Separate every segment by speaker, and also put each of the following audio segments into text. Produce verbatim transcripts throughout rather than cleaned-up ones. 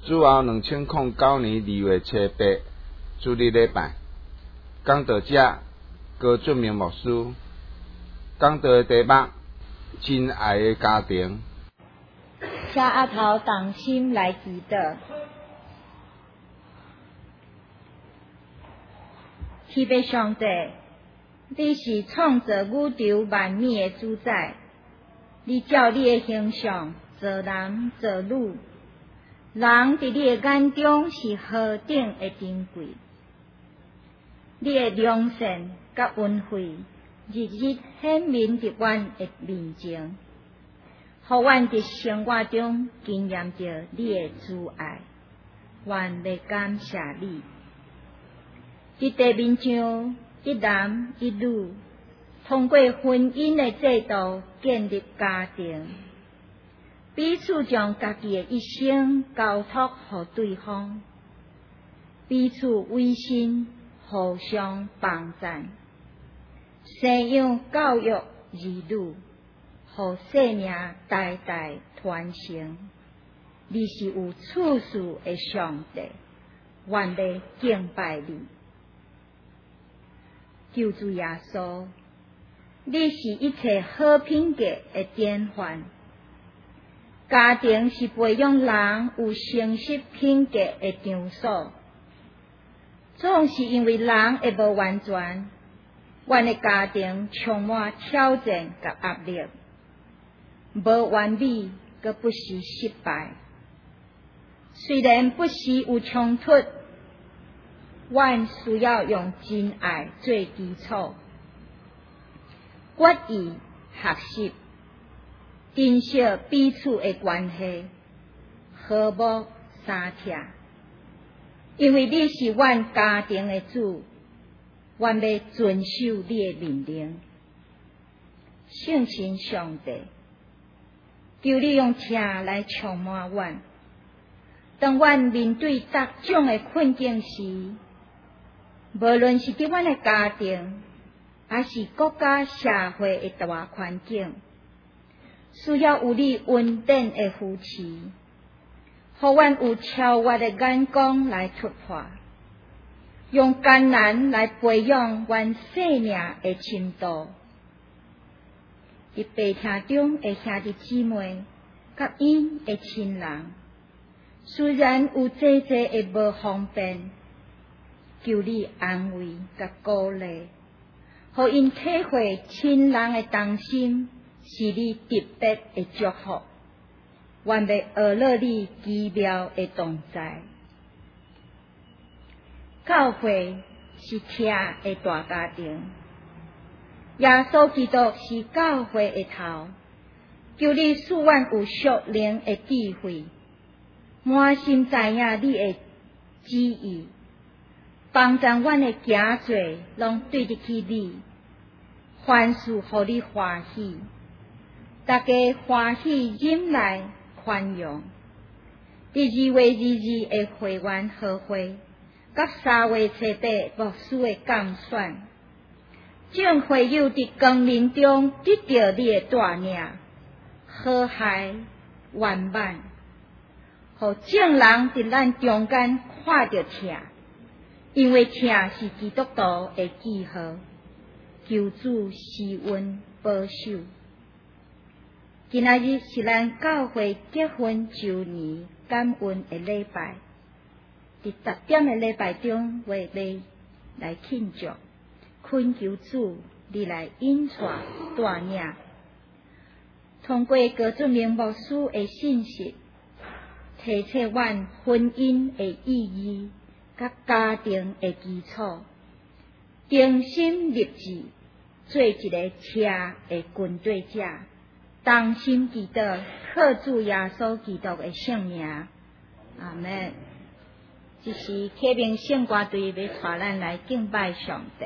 Speaker 1: 主后两千零九年二月初八，主日礼拜，讲道者高俊明牧师，讲道的题目：真爱的家庭。
Speaker 2: 请阿头同心来祈祷。天父上帝，你是创造宇宙万物的主宰，你照你的形象造男造女，人伫你的眼中是何等的珍贵，你的良善甲恩惠日日显明伫阮的面前，互阮伫生活中经验着你的慈爱，愿来感谢你。伫地面上，一男一女通过婚姻的制度建立家庭，彼此将家己的一生交托予对方，彼此委身，互相帮赞，生养教育儿女，互生命代代传承。你是有次数的上帝，愿来敬拜你。救主耶稣，你是一切好品格的典范。家庭是培养人有诚实品格的场所，总是因为人会无完全，阮的家庭充满挑战甲压力，无完美，阁不时失败。虽然不时有冲突，阮需要用真爱做基础，决意学习，珍惜彼此的关系，和睦相贴。因为你是阮家庭的主，阮要遵守你的命令。圣亲上帝，求你用疼来充满阮。当阮面对各种的困境时，无论是伫阮的家庭，还是国家社会的大环境，需要有你稳定的扶持，互阮有超越的眼光来突破，用艰难来培养阮生命的深度。伫病痛中的兄弟姊妹，甲因的亲人，虽然有济济的无方便，求你安慰甲鼓励，互因体会亲人的同心是你特别的祝福，愿要学乐你奇妙的同在。教会是疼的大家庭，耶稣基督是教会的头，求你使阮有属灵的智慧，满心知影你的旨意，帮助阮的行做拢对得起你，凡事互你欢喜，大家欢喜忍耐宽容。伫二月二日的会员好会，甲三月初八牧师的讲选，众会友伫光明中得到你的带领，和谐圆满，互众人伫咱中间看到疼。因为疼是基督徒的记号，求主施恩保守。今仔日是咱教会结婚周年感恩的礼拜，伫十点的礼拜中，我要来庆祝，恳求主你来引带带领，通过高俊明牧师的信息，提醒阮婚姻的意义。甲家庭的基础，定心立志，做一个车的军队者，同心祈祷，靠主耶稣基督的圣名，阿门。这是启明圣歌队要带咱来敬拜上帝。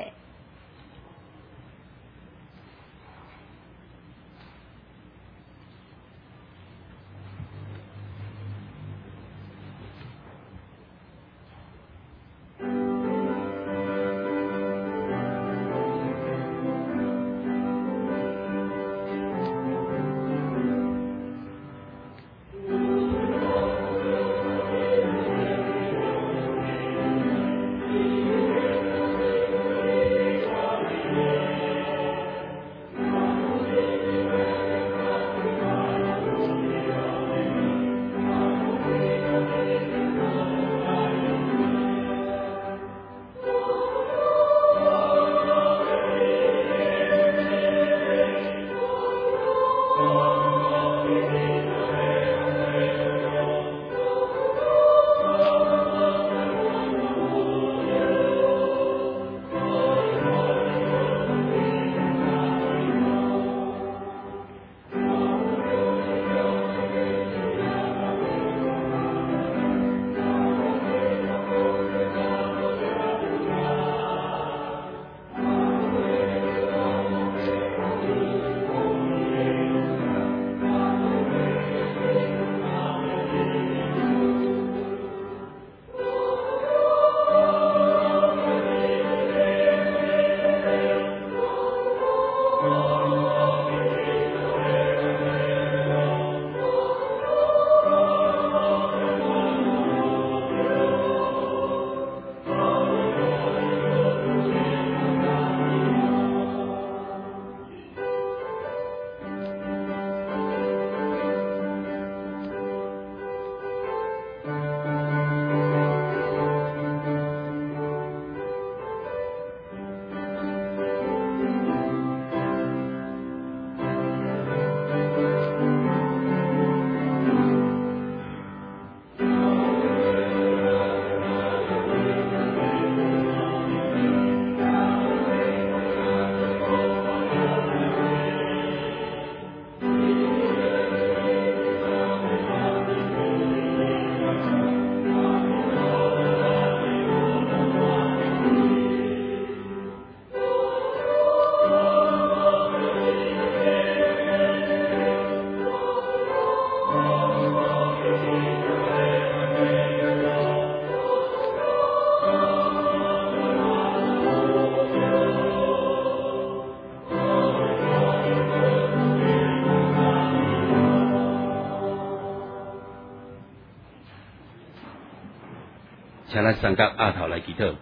Speaker 3: 请咱三角额头来祈祷。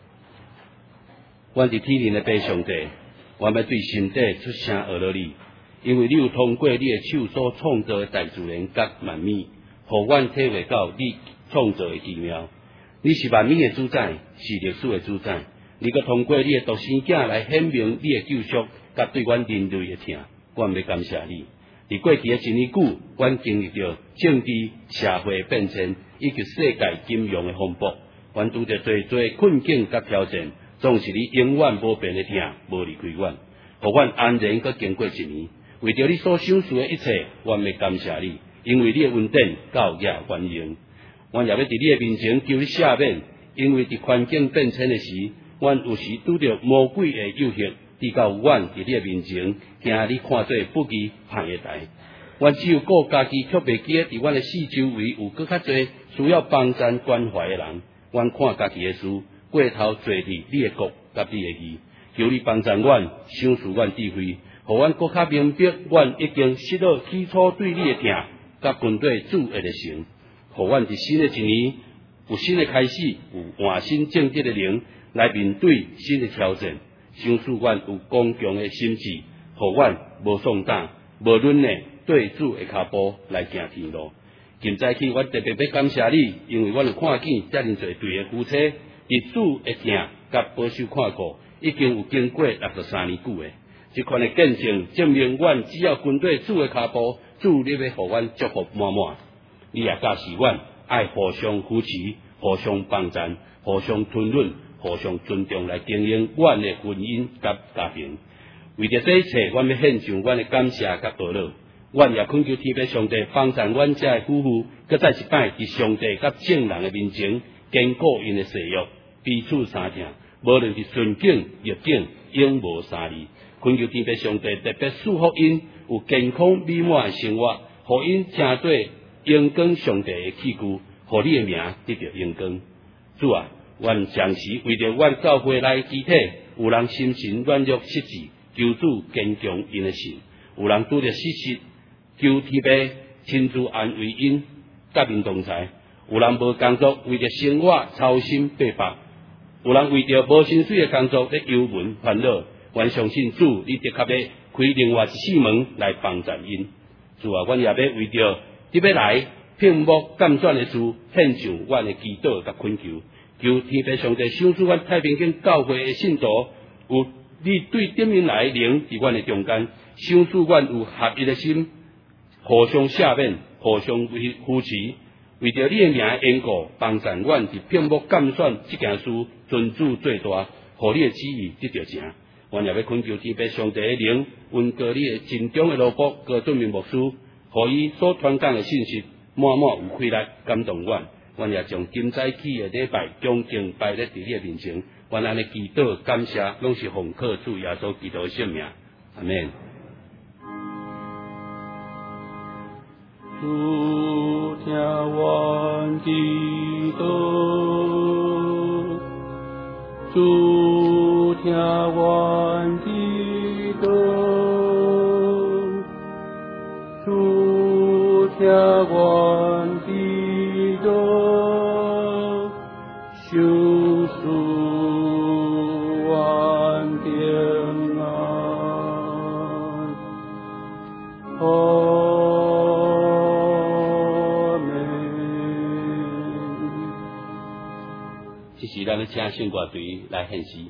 Speaker 3: 阮伫天灵的爸上帝，我要对心底出声学落你，因为你有通过你的手所创造的大自然甲万物，互阮体会到你创造的奇妙。你是万物的主宰，是历史的主宰。你阁通过你的独生子来显明你的救赎，甲对阮人类的疼。阮要感谢你。伫过去的一年久，阮经历着政治、社会变迁以及世界金融的风暴，阮拄着侪侪困境甲挑战，总是你永远无变的疼，无离开阮，互阮安然阁经过一年。为着你所享受的一切，阮要感谢你，因为你的恩典到夜欢迎。阮也要伫你的面前求你赦免，因为伫环境变迁的时，阮有时拄着魔鬼的诱惑。直到阮伫你的面前，惊你看做不义歹的代。阮只有顾家己，却袂记得伫阮的四周围有搁较侪需要帮衬关怀的人。阮看家己的事，过头做伫你的国甲你的义，求你帮助阮，赏赐阮智慧，互阮搁较明白，阮已经失落起初对你的疼，甲军队主的热诚，互阮伫新的一年有新的开始，有换新正直的灵来面对新的挑战。赏赐阮有刚强的心智，互阮无丧胆、无软的对主的脚步来行天路。今早起，阮特别要感谢你，因为阮有看见遮尔侪对的夫妻，伫主的疼甲保守看顾，已经有经过六十三年久的。这款的见证证明，阮只要跟对主的脚步，主你要互阮祝福满满。你也教示阮爱互相扶持、互相帮衬、互相吞润。互相尊重来经营阮的婚姻甲家庭，为着这一切，阮要献上阮的感谢甲祷告。阮也恳求天父上帝帮助阮遮的夫妇，搁再一摆伫上帝甲正人的面前坚固因的誓约，彼此相听，无论是顺境逆境，永无三离。恳求天父上帝特别赐福因有健康美满的生活，互因成做荣光上帝的器具，互你的名得到荣光。主啊！阮常时为着阮教会内肢体，有人心神软弱失志，求主坚强因的心；有人拄着失失，求天父亲自安慰因，甲因同在；有人无工作，为着生活操心背负；有人为着无薪水的工作咧忧闷烦恼。阮相信主，你的确要开另外一扇门来帮助因。主啊，阮也要为着你要来屏幕监选的事，献上阮的祈祷甲恳求。求天父上帝赏赐阮太平间教会的信徒，有你对点名来灵伫阮的中间，赏赐阮有合一的心，互相赦免，互相扶持，为着你的名的缘故，帮助阮伫屏幕监选这件事尊主最大，互你的旨意得到成。阮也要恳求天父上帝的灵，温过你的真忠的萝卜高准明牧师，互伊所传讲的信息满满有气力，感动阮。阮也将今早起的礼拜恭敬摆在你的面前，阮安尼祈祷感谢，拢是奉靠主耶稣基督的圣名，阿门。
Speaker 4: 主听阮祈祷，主听阮祈祷，主听阮祈祷，赏赐阮平安。阿门。
Speaker 3: 这是咱的请圣歌队来献诗。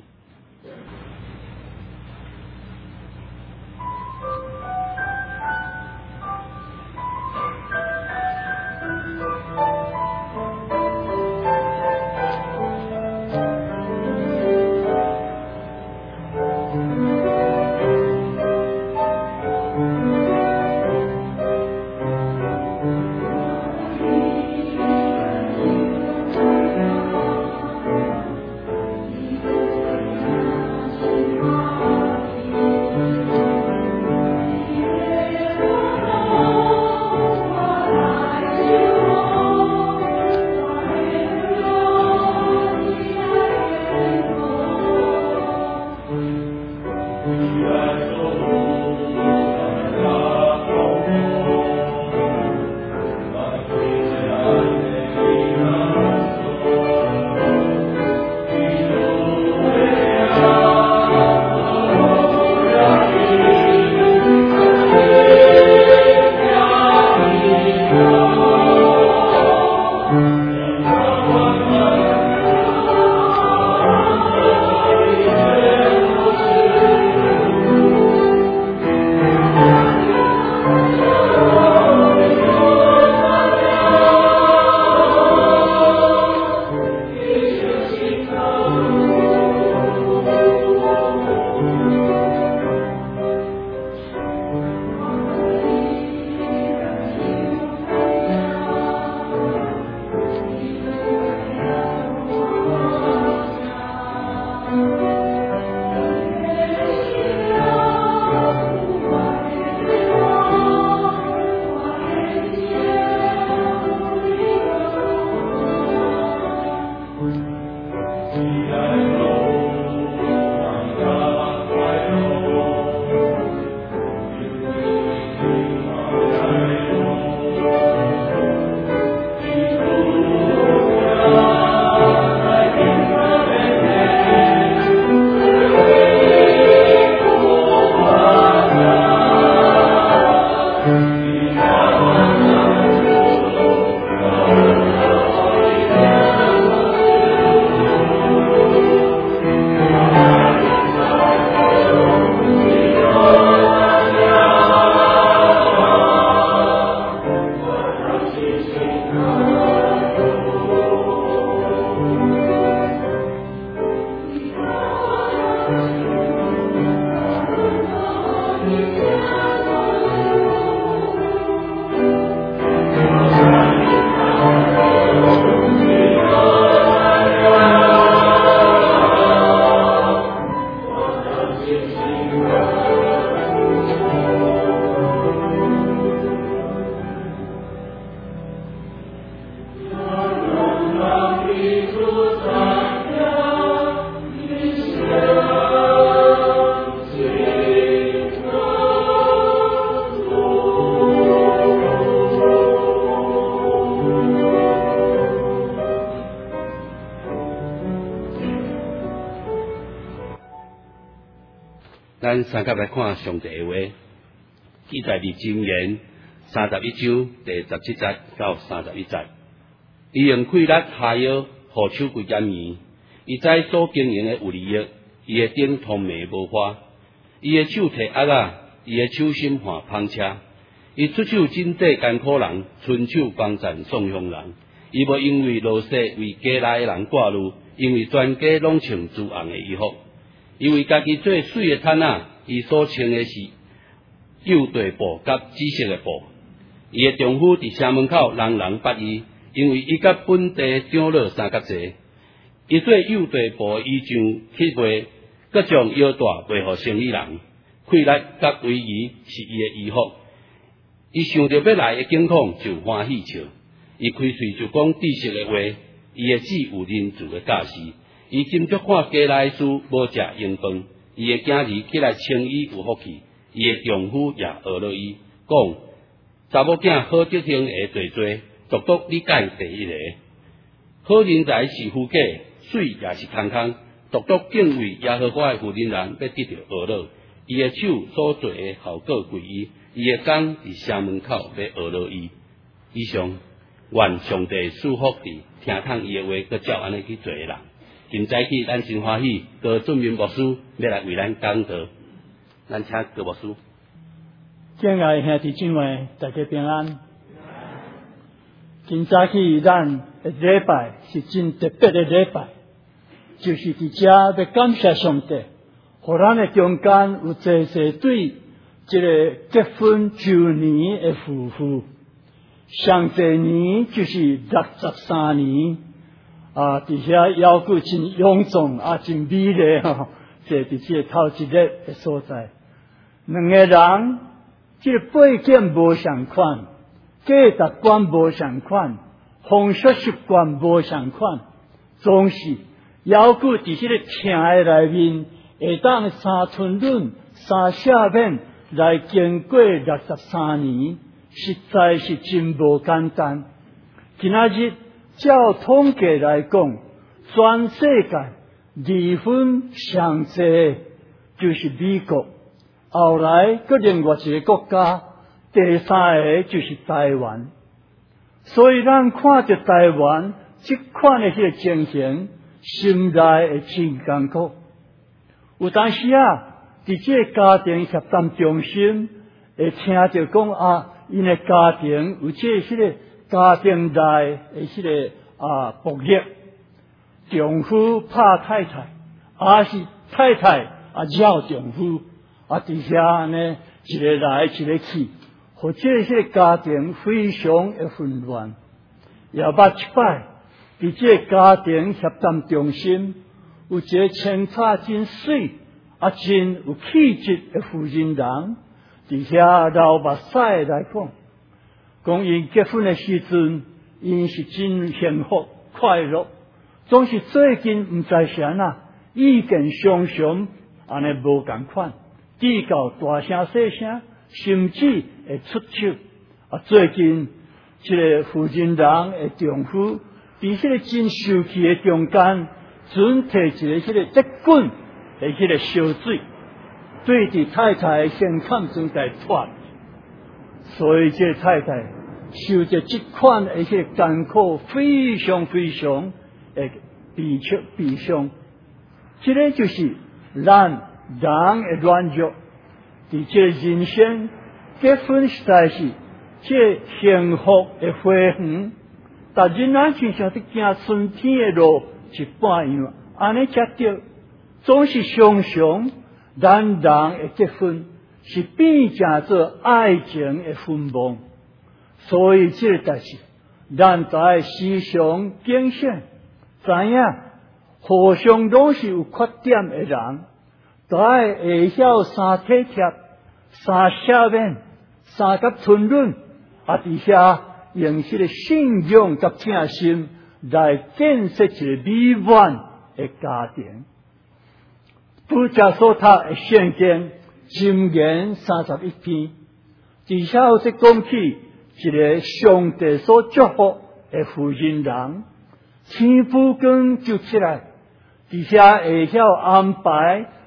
Speaker 3: 咱三甲来看上帝的话，记载伫箴言三十一章第十七节到三十一节。伊用气力下药，互手规减圆。伊知所经营的有利益，伊的顶通明无花。伊的手提鸭仔，伊的手心换芳车。伊出手真济艰苦人，伸手帮赞送乡人。伊无因为落雪为家内的人挂虑，因为全家拢穿朱红的衣服。因为家己最水的毯仔，伊所穿的是幼地布甲紫色的布。伊的丈夫伫城门口人人捌伊，因为伊甲本地长老相甲济。伊做幼地布衣裳去卖，各将腰带卖互生意人。气力甲威仪是伊的衣服。伊想着要来的境况就欢喜笑。伊开喙就讲知识的话，伊的子有仁慈的教示。伊斟酌看家内事，无食用饭。伊的囝儿起来称伊有福气，伊的丈夫也学了伊，讲查某囝好德行会做做，独独你改第一个。好人才是富家，水也是空空，独独敬畏耶和华的负人人，要得到恶乐。伊的手所做的效果归伊，伊的工伫城门口要恶乐伊。以上，愿上帝赐福伫听通伊的话，佮照安尼去做的人。今早起，咱真欢喜，高准明牧师要来为咱讲道，咱请高牧师。
Speaker 4: 敬爱兄弟姊妹，大家平安。今早起，咱的礼拜是真特别的礼拜，就是伫遮要感谢上帝，互咱的中间有济济对这个结婚周年的夫妇，上济年就是六十三年。啊！伫遐腰骨真臃肿啊，真美丽吼！这伫这头一日的所在，两个人这个背景无相款，价值观无相款，风俗习惯无相款，总是腰骨伫这个听的内面，会当三寸论、三下面来经过六十三年，实在是真无简单。今仔日。照统计来讲，全世界离婚上济就是美国，后来搁另外一个国家，第三个就是台湾。所以咱看着台湾这款的迄个情形，心内会真艰苦。有当时啊，伫这个家庭协谈中心，会听着讲啊，因的家庭有这迄个。家庭内的迄个啊暴力，丈夫拍太太，还是太太啊绕丈夫，啊伫遐呢一个来一个去，或者迄个家庭非常的混乱。也捌一摆，伫这个家庭协谈中心，有一个穿插真水啊真有气质的妇人人，伫遐流目屎来讲。讲因结婚的时阵，因是真幸福快乐，总是最近唔知啥啊，意见常常安尼无共款，比较大声细声，甚至会出手。啊，最近这个妇人人的丈夫，伫迄个真受气的中间，准摕一个迄个铁棍的迄个烧水，对住太太的胸坎中来脱。所以这太太受着这款的迄个艰苦，非常非常的悲切悲伤。这个就是咱人的软弱，伫这人生结婚实在是这幸福的花园，但人咱亲像伫行春天的路一半样，安尼才对。总是常常咱人的结婚是变成做爱情的坟墓，所以这个代志，咱在时常警醒，知影互相拢是有缺点的人，都爱会晓三体贴、三下面、三甲吞论，啊，伫遐用这个信仰甲正心来建设一个美满的家庭。拄则所读的圣经箴言三十一篇，底下有在讲起一个上帝所祝福的妇人人，天父光就起来，底下会晓安排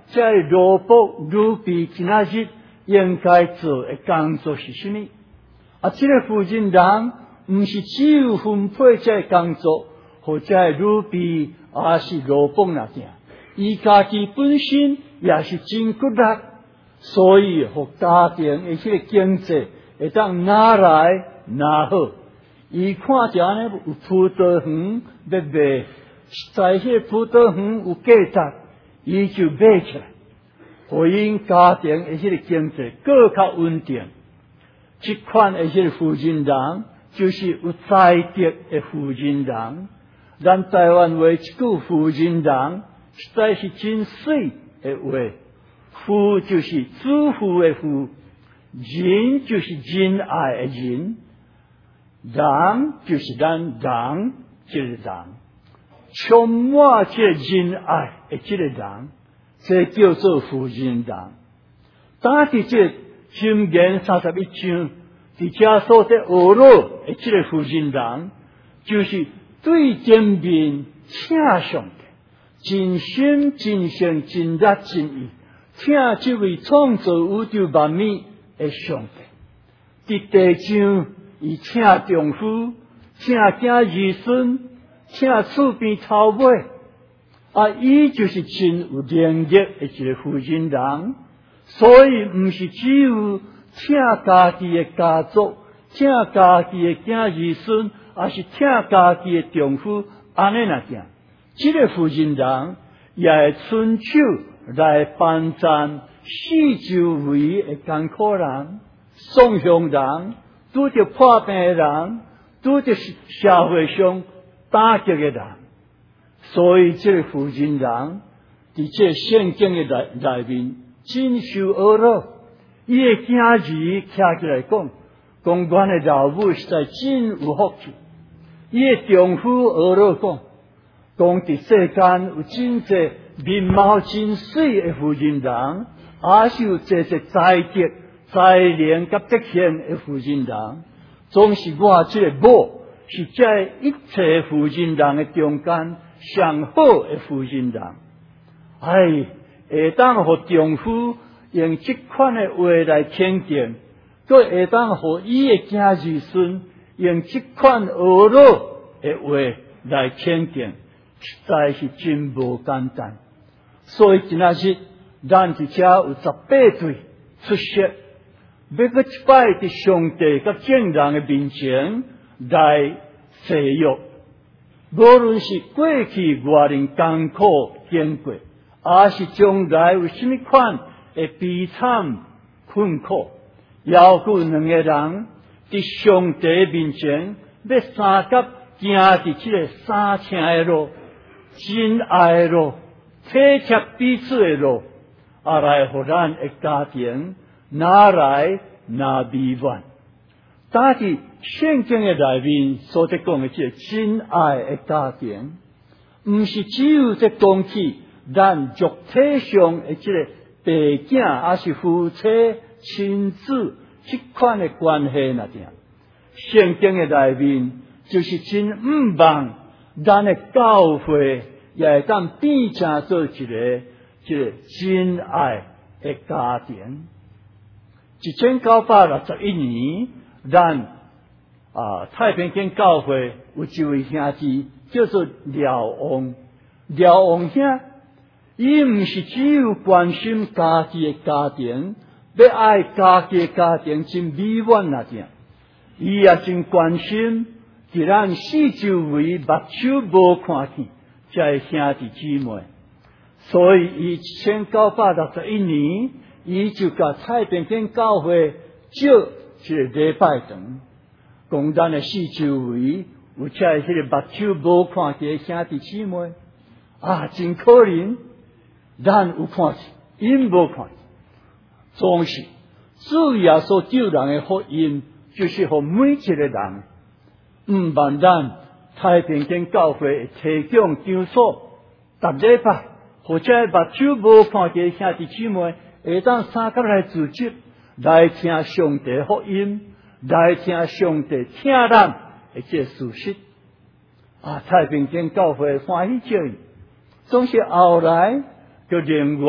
Speaker 4: 这罗卜鲁比今仔日应该做的工作是什么？啊，这个负责人不是只有分配这工作，或者鲁比还是罗卜那点，伊家己本身也是真骨力，所以和家庭的这个经济会当拿来拿好。伊看见呢有葡萄园要卖，在迄葡萄园有价值，伊就买起来，互因家庭的迄个经济更较稳定。这款的迄个负责人就是有才德的负责人。咱台湾话一句负责人，实在是真水的话。负就是主妇的妇，仁就是仁爱的仁。人就是咱人这个人，充满这仁爱的这个人，这叫做负责人。当伫这箴言三十一章，伫遮所在学了的这个负责人，就是对前面请上的，真心真性真力真意，请这位创造宇宙万物的上帝。伫第章。伊请丈夫，请囝儿孙，请厝边头尾，啊，伊就是真有能力的一个负责人。所以唔是只有请家己的家族，请家己的囝儿孙，而是请家己的丈夫，安尼那点。这个负责人也会伸手来帮赞四周围的艰苦人、送乡人。拄着破病的人，拄着社会上打击的人，所以这个负责人伫这圣经的内内面真受恶了。伊的囝儿徛起来讲，讲阮的老母实在真有福气。伊的丈夫恶了讲，讲伫世间有真济面貌真水的负责人，也是有这些才德。才能甲德行的负责人，总是我这个某是这一切负责人的中间上好的负责人。哎，会当互丈夫用这款的话来肯定，佮会当互伊的囝儿孙用这款恶乐的话来肯定，实在是真无简单。所以今仔日，咱伫遮有十八对出席。要搁一摆伫上帝甲众人的面前来誓约，无论是过去偌人艰苦经过，还是将来有甚物款的悲惨困苦，要有两个人伫上帝面前要三甲行伫这个三请的路、真爱的路、体贴彼此的路，啊来互咱的家庭。拿来拿美满，打伫圣经的内面所在讲的这个真爱的家庭，唔是只有在讲起咱肉体上的这个爸囝，还是夫妻、亲子这款的关系那点。圣经的内面就是真唔望咱的教会也会当变成做一个这个真爱的家庭。一千九百六十一年，咱啊太平间教会有一位兄弟叫做廖王。廖王兄，伊唔是只有关心家己的家庭，要爱家己的家庭真美满那点，伊也真关心伫咱四周围目睭无看见这兄弟姊妹。所以伊一千九百六十一年。伊就甲太平间教会借一个礼拜堂，讲咱的四周围有这迄个目睭无看见兄弟姊妹啊，真可怜，咱有看见，因无看见。总是主耶稣救人的福音，就是互每一个人，毋万咱太平间教会提供场所，逐礼拜或者目睭无看见兄弟姊妹。会当三甲来组织，来听上帝福音，来听上帝听咱的这事实。啊，太平间教会欢喜叫伊，总是后来就另外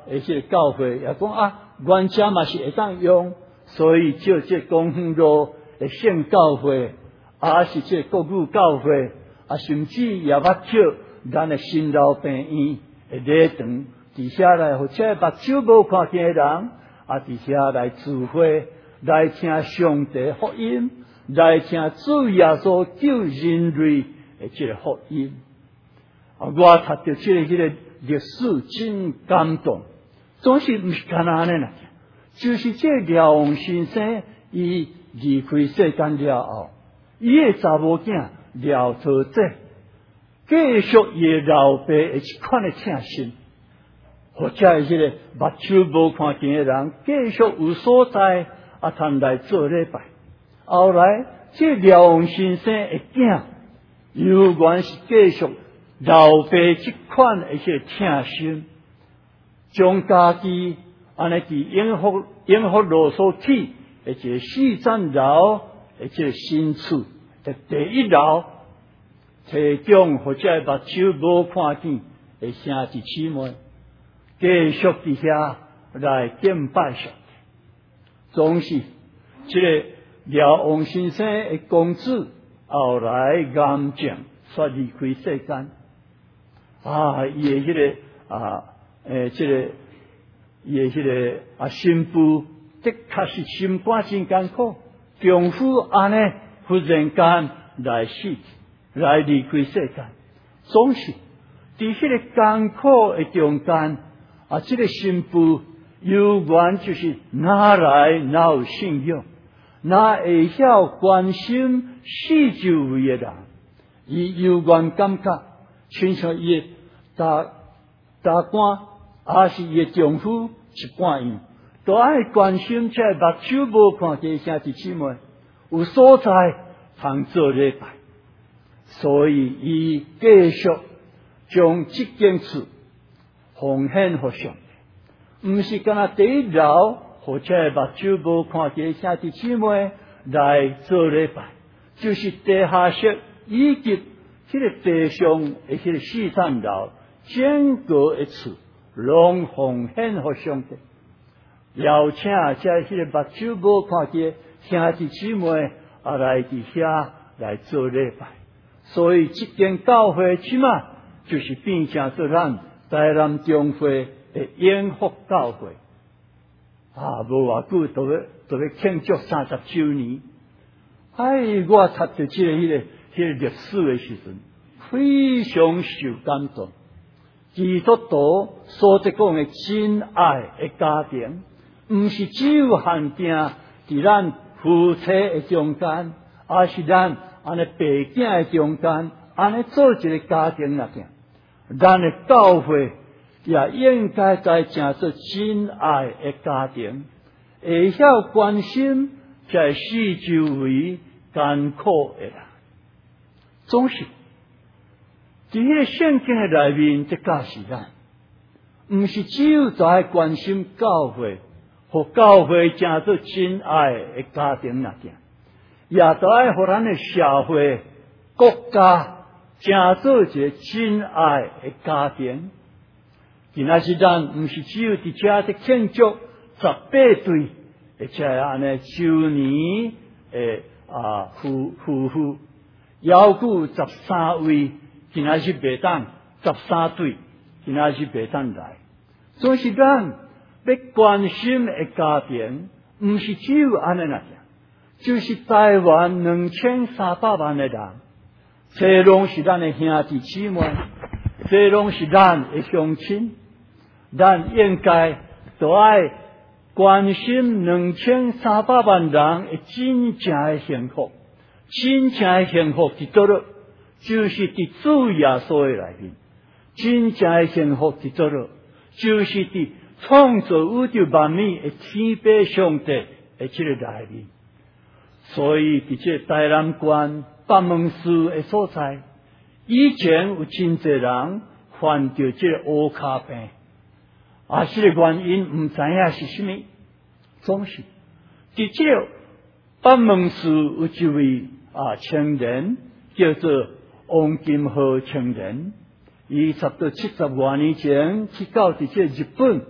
Speaker 4: 而且教会也讲啊，原者嘛是会当用，所以就这公园路的圣教会，啊是这国语教会，啊甚至也捌少咱的新老病院的礼堂，伫遐来或者目睭无看见的人，啊伫遐来聚会，来听上帝福音，来听主耶稣救人类的这个福音。啊，我读到这个这个历史真感动，总是唔是干那呢啦，就是这廖王先生伊离开世间了后，伊的查某囝廖桃姐继续伊老爸的一款的请心，或者是这个目睭无看见的人继续有所在啊，通来做礼拜。后来这廖王先生的囝，有原是继续老爸这款的这个请心，将家己安尼伫永福永福路所起的这个四层楼的这个新厝的第一楼，提供或者目睭无看见的兄弟姊妹继续伫遐来敬拜上帝。总是这个廖王先生的公子后来癌症煞离开世间。啊，伊的迄、那个啊，诶，这个伊的迄个啊，新妇的确是心肝真艰苦，丈夫安尼忽然间来死，来离开世间，总是伫迄个艰苦的中间，啊，这个新妇有缘就是哪来哪有信仰，哪会晓关心四周围的人，伊有缘感觉，亲像伊的大大官，也是伊的丈夫一半样，都爱关心这目睭无看见兄弟姊妹有所在通做礼拜，所以伊继续将这件事奉献给上帝，唔是干那第一楼或者目睭无看见兄弟姊妹来做礼拜，就是地下室以及这个地上的这个四层楼。整个一次，拢奉献给上帝，邀请这些目睭无看见兄弟姊妹啊来伫遐来做礼拜，所以这间教会起码就是变成做咱台南中会的永福教会啊，无偌久都要都要庆祝三十周年。哎，我读到这个迄个迄个历史的时阵，非常受感动。基督徒所在讲的真爱的家庭，唔是只有限定伫咱夫妻的中间，而是咱安尼爸囝的中间，安尼做一个家庭那件。咱的教会也应该在成做真爱的家庭，会晓关心在四周围艰苦的人，总是。伫迄个圣经的内面，即教示咱，毋是只有在关心教会，和教会成做真爱的家庭那件，也都爱互咱的社会、国家成做一个真爱的家庭。今仔日咱毋是只有伫遮伫庆祝十八对，而且安尼周年诶啊夫夫妇，邀顾十三位。今仔日袂当十三对，今仔日袂当来，所以是咱要关心的家庭，毋是只有安尼那样，就是台湾两千三百万的人，这拢是咱的兄弟姊妹，这拢是咱的乡亲，咱应该都爱关心两千三百万人的真正的幸福，真正的幸福伫倒落？就是伫主耶稣的内面，真正的幸福伫倒落？就是伫创造宇宙万物的天父上帝的这个内面。所以伫这台南县北门市的所在，以前有真侪人患着这个乌骹病，啊，这个原因唔知影是什么，总是伫这个北门市有一位啊青年叫做王金浩青年，伊差不多七十多年前去到伫这日本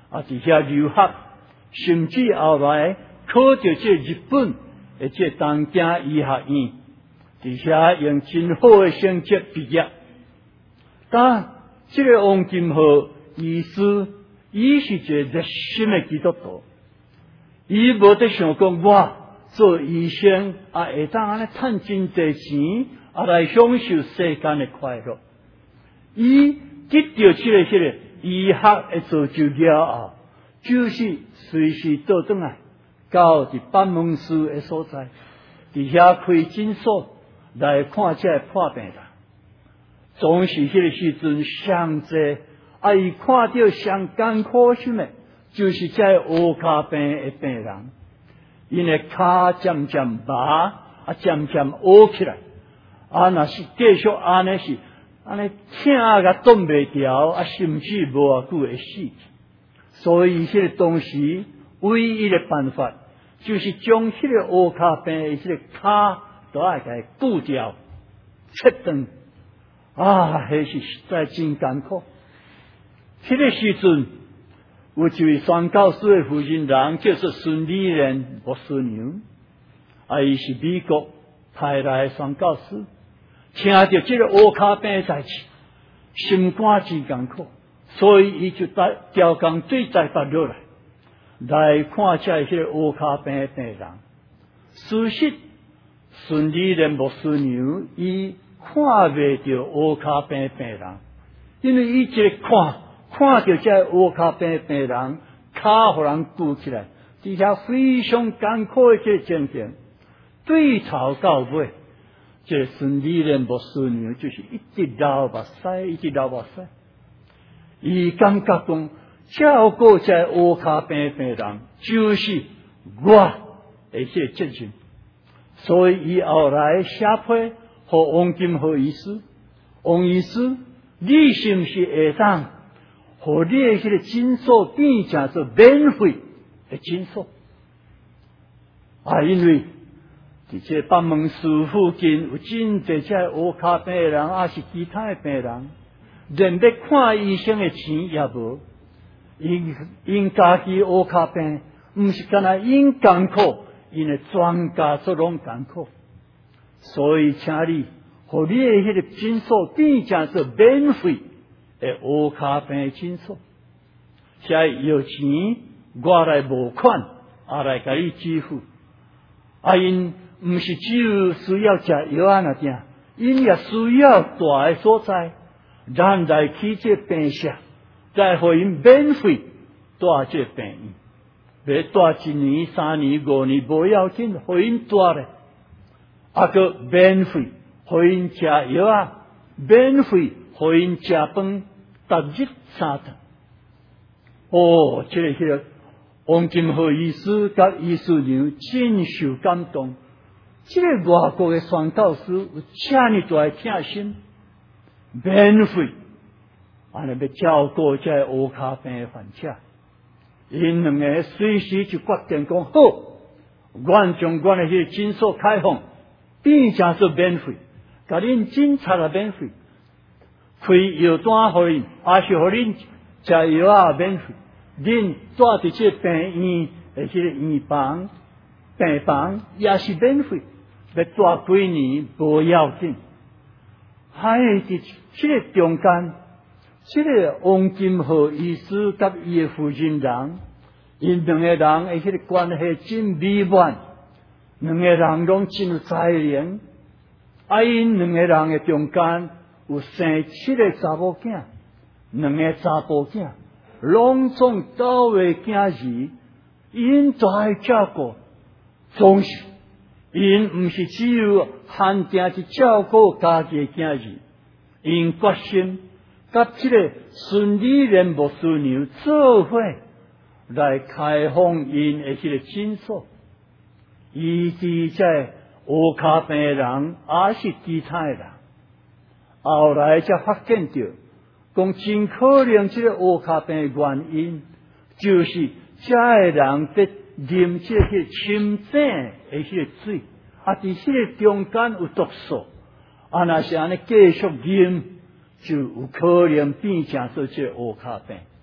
Speaker 4: 啊，伫遐留学，甚至后来考到这日本的这东京医学院，伫遐用真好的成绩毕业。但这个王金浩医师，伊是一个热心的基督徒，伊无得想讲我做医生啊，会当安尼赚真侪钱啊，来享受世间的快乐。伊得到这个这个医学的造就了后，就是随时倒转来到伫办公室的所在，伫遐开诊所来看这个破病人。总是迄个时阵上济，啊！伊看到上艰苦心的，就是这乌骹病的病人，因为骹渐渐麻，啊，渐渐乌起来，啊，若是继续安尼是安尼疼甲挡袂牢，啊，甚至无偌久会死去。所以，迄个当时唯一的办法，就是将迄个乌骹病的迄个骹都爱给固掉、切断。啊，迄是实在真艰苦。迄、那个时阵，有一位宣教士的负责人叫做孙理莲牧师娘，啊，伊是美国派来的宣教士，听到这个乌骹病在起，心肝真艰苦，所以伊就带调工对在发落来，来看这迄个乌骹病的病人。事实，孙理莲牧师娘伊看袂到乌骹病病人，因为伊一个看看到这乌骹病病人，骹互人举起来，底下非常艰苦的这个情形，对头到尾，这孙理莲牧师娘就是一直流目屎，一直流目屎。伊感觉讲，照顾这乌骹病病人，就是我的这个责任，所以伊后来写批。和王金浩医师，王医师，你是不是会当和你的迄个诊所变成做免费的诊所？啊，因为伫这办公室附近有真侪这乌骹病人，啊是其他的病人，连要看医生的钱也无。因因家己乌骹病，毋是干那因艰苦，因为全家做拢艰苦。所以，请你和你的迄个诊所变成是免费的乌骹病诊所，现在有钱我来募款，啊来给你支付。啊，因毋是只有需要食药啊那点，因也需要大的所在，咱来去这病舍，再互因免费带这病院，要带一年、三年、五年无要紧，互因带咧。啊个免费，互因食药啊，免费，互因食饭，逐日三顿。哦，这个迄个王金浩医师甲医师娘真受感动。这个外国的宣教师有这么大的疼心，免费，安尼要照顾这个乌骹病的患者。因两个随时就决定讲好，阮将阮的迄个诊所开放。变成是免费，甲恁诊查也免费，开药单互恁，也是互恁食药啊免费。恁住伫这病院的这个院房、病房也是免费，要住几年无要紧。还伫这个中间，这个王金浩医师甲伊的负责人，因两个人的这个关系真美满。两个人拢真有才能，啊！因两个人的中间有生七个查某囝，两个查甫囝，拢总倒位囝儿，因都爱照顾。总是，因毋是只有限定去照顾家己的囝儿，因决心甲这个孙理莲牧师娘做伙来开放因的这个诊所。医治这乌骹病人，也是其他的人，后来才发现到，讲真可能这个乌骹病的原因，就是这个人在啉这些清井的迄个水，啊，伫迄个中间有毒素，啊，若是安尼继续啉，就有可能变成说这个乌骹病。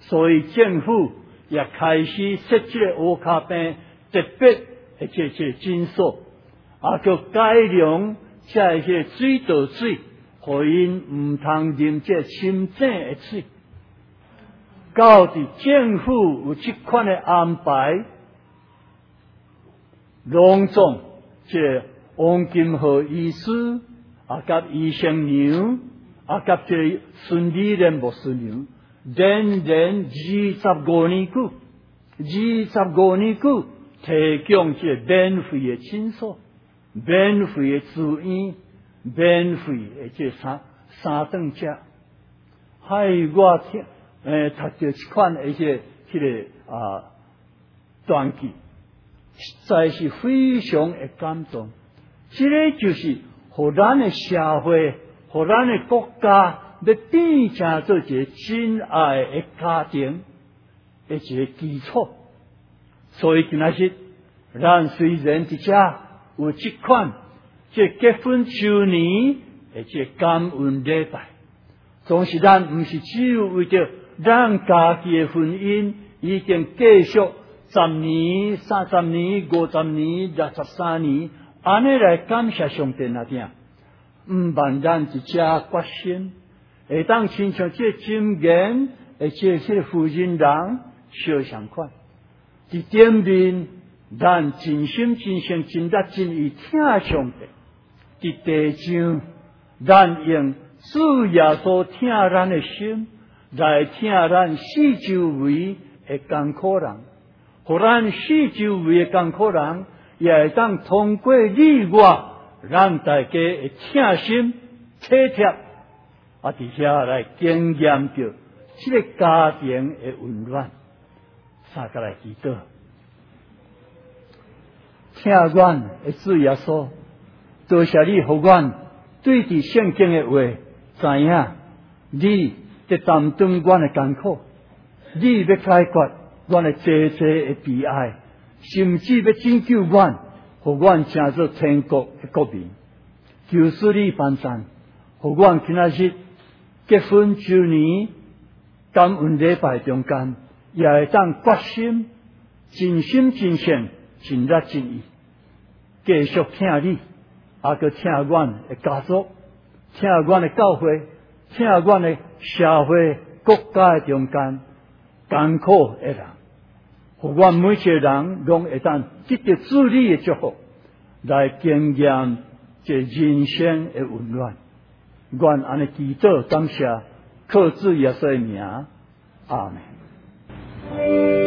Speaker 4: 所以政府也开始设置乌卡病特别而且这诊所，啊，就改良这些水道水，互因唔通啉这清净的水。到底政府有这款的安排，隆重这王金和医师啊，甲医生娘啊，甲这孙理莲牧师娘，连连二十五年久，二十五年久提供这免费的诊所、免费的住院、免费的这三三顿食，害我听。诶，读到这款而且迄个啊传记，实在是非常的感动。这个就是互咱的社会、互咱的国家要变成做一个真爱的家庭的一个基础。所以今仔日，咱虽然伫遮有这款这结婚周年的这感恩礼拜，总是咱毋是只有为着咱家己的婚姻已经继续十年、三十年、五十年、六十三年，安尼来感谢上帝那点，毋万咱一只决心，会当亲像这箴言，而且这个负责人相相款，伫顶面，咱真心真性真力真意听上帝；伫地上，咱用主耶稣听咱的心。来听咱四周围的艰苦人，互咱四周围的艰苦人，也会当通过你我，让大家会听心体贴，啊，伫遐来经验着这个家庭的温暖。三个来祈祷，听阮的主耶稣，多谢你，互阮对伫圣经的话，知影你。在担当阮的艰苦，你要解决阮的济济的悲哀，甚至要拯救阮，互阮成做天国的国民。求主你帮赞，互阮今仔日结婚周年感恩礼拜中间，也会当决心、真心真性、真力真意，继续听你，也个听阮的家族，听阮的教会。听阮的社会国家的中间艰苦的人，互阮每一个人拢会当得到主你的祝福，来经验这人生的温暖。愿安尼祈祷感谢，靠主耶稣的名，阿们。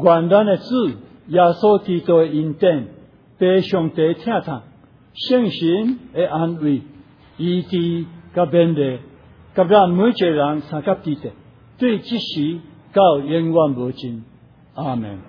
Speaker 4: 愿咱的主耶稣基督的恩典，被上帝疼痛，圣神的安慰，医治甲勉励，甲咱每一个人参甲伫地，对即时到永远无尽。阿门。